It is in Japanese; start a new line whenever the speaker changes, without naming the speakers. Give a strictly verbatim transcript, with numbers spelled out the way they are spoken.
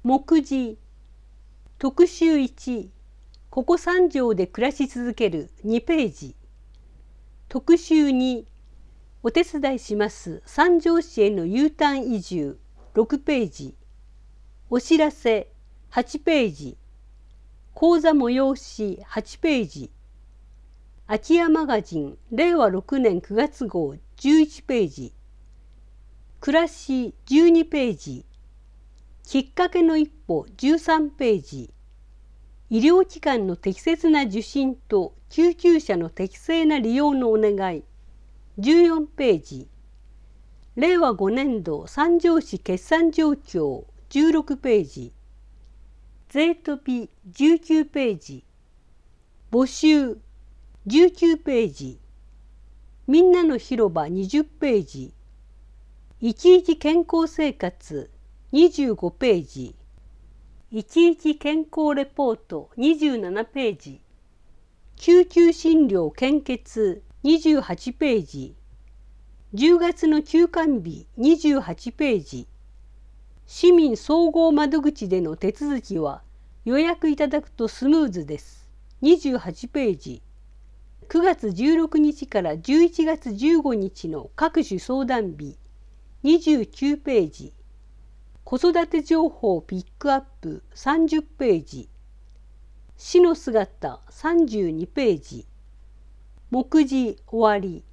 目次特集いち、ここ三条で暮らし続けるにページ。特集に、お手伝いします三条市への U ターン移住ろくページ。お知らせはちページ。講座催しはちページ。空き家マガジンれいわろくねんくがつ号じゅういちページ。暮らしじゅうにページ。きっかけの一歩じゅうさんページ。医療機関の適切な受診と救急車の適正な利用のお願いじゅうよんページ。れいわごねんど三条市決算状況じゅうろくページ。税飛びじゅうきゅうページ。募集じゅうきゅうページ。みんなの広場にじゅうページ。いちいち健康生活にじゅうごページ。いちいち健康レポートにじゅうななページ。救急診療献血にじゅうはちページ。じゅうがつの休館日にじゅうはちページ。市民総合窓口での手続きは予約いただくとスムーズですにじゅうはちページ。くがつじゅうろくにちからじゅういちがつじゅうごにちの各種相談日にじゅうきゅうページ。子育て情報ピックアップさんじゅうページ。市の姿さんじゅうにページ。目次終わり。